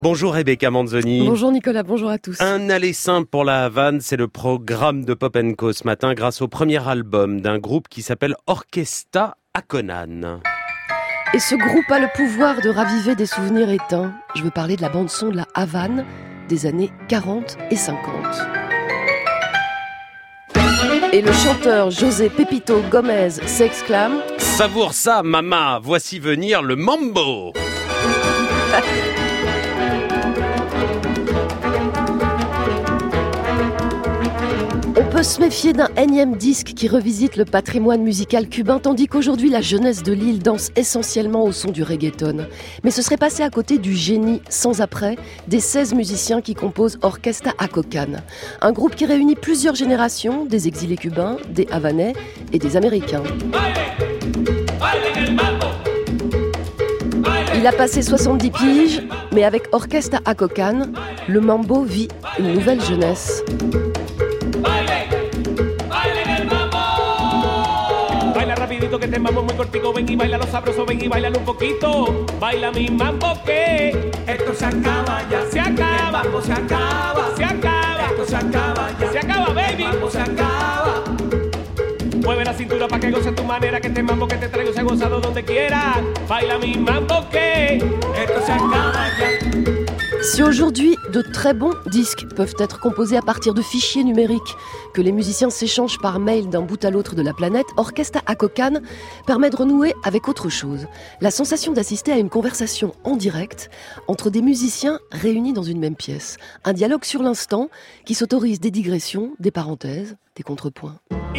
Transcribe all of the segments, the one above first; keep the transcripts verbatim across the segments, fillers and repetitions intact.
Bonjour Rebecca Manzoni. Bonjour Nicolas, bonjour à tous. Un aller simple pour la Havane, c'est le programme de Pop and Co ce matin grâce au premier album d'un groupe qui s'appelle Orquesta Acocan. Et ce groupe a le pouvoir de raviver des souvenirs éteints. Je veux parler de la bande-son de la Havane des années quarante et cinquante. Et le chanteur José Pepito Gomez s'exclame « Savoure ça, mama, voici venir le mambo !» On peut se méfier d'un énième disque qui revisite le patrimoine musical cubain, tandis qu'aujourd'hui la jeunesse de l'île danse essentiellement au son du reggaeton. Mais ce serait passé à côté du génie sans après des seize musiciens qui composent Orquesta Acocan, un groupe qui réunit plusieurs générations, des exilés cubains, des Havanais et des Américains. Il a passé soixante-dix piges, mais avec Orquesta Acocan, le mambo vit une nouvelle jeunesse. Que este mambo muy cortico, ven y baila lo sabroso, ven y baila un poquito. Baila mi mambo que esto se acaba ya, se acaba, el mambo se acaba, se acaba, esto se acaba ya, se acaba baby, el mambo se acaba. Mueve la cintura pa' que goce tu manera, que este mambo que te traigo se ha gozado donde quiera. Baila mi mambo que esto se acaba ya. Si aujourd'hui, de très bons disques peuvent être composés à partir de fichiers numériques que les musiciens s'échangent par mail d'un bout à l'autre de la planète, Orquesta Acocan permet de renouer avec autre chose. La sensation d'assister à une conversation en direct entre des musiciens réunis dans une même pièce. Un dialogue sur l'instant qui s'autorise des digressions, des parenthèses, des contrepoints.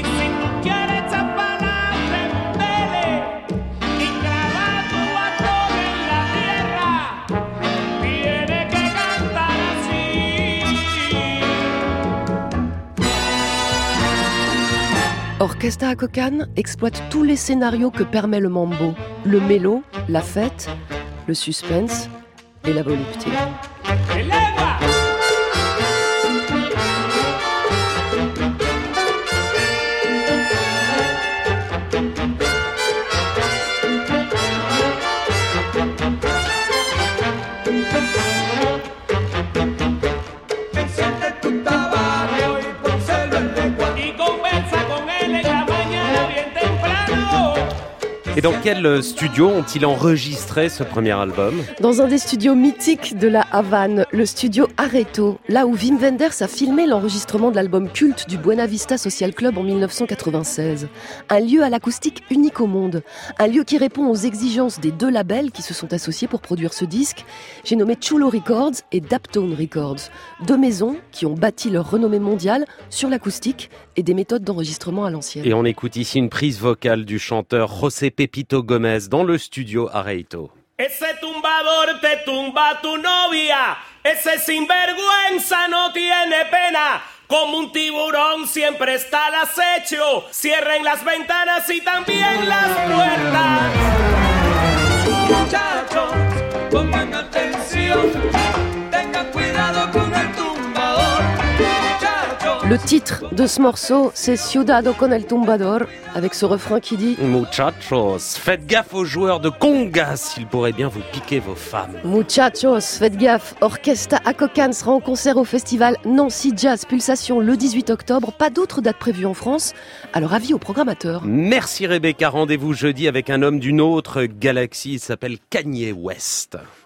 Orquesta Acocan exploite tous les scénarios que permet le mambo. Le mélo, la fête, le suspense et la volupté. Et dans quel studio ont-ils enregistré ce premier album ? Dans un des studios mythiques de la Havane, le studio Areito, là où Wim Wenders a filmé l'enregistrement de l'album culte du Buena Vista Social Club en dix-neuf cent quatre-vingt-seize. Un lieu à l'acoustique unique au monde, un lieu qui répond aux exigences des deux labels qui se sont associés pour produire ce disque. J'ai nommé Chulo Records et Daptone Records, deux maisons qui ont bâti leur renommée mondiale sur l'acoustique et des méthodes d'enregistrement à l'ancienne. Et on écoute ici une prise vocale du chanteur José Pepito Gomez dans le studio Areito. Ese tumbador te tumba tu novia, ese sinvergüenza no tiene pena, como un tiburón siempre está al acecho, cierren las ventanas y también las puertas. Muchachos, pongan atención, tengan cuidado con el tumbador. Le titre de ce morceau, c'est Ciudado con el Tumbador, avec ce refrain qui dit « Muchachos, faites gaffe aux joueurs de congas, ils pourraient bien vous piquer vos femmes. » Muchachos, faites gaffe, Orquesta Acocan sera en concert au festival Nancy Jazz Pulsation le dix-huit octobre. Pas d'autres dates prévues en France, alors avis aux programmateurs. Merci Rebecca, rendez-vous jeudi avec un homme d'une autre galaxie, il s'appelle Kanye West.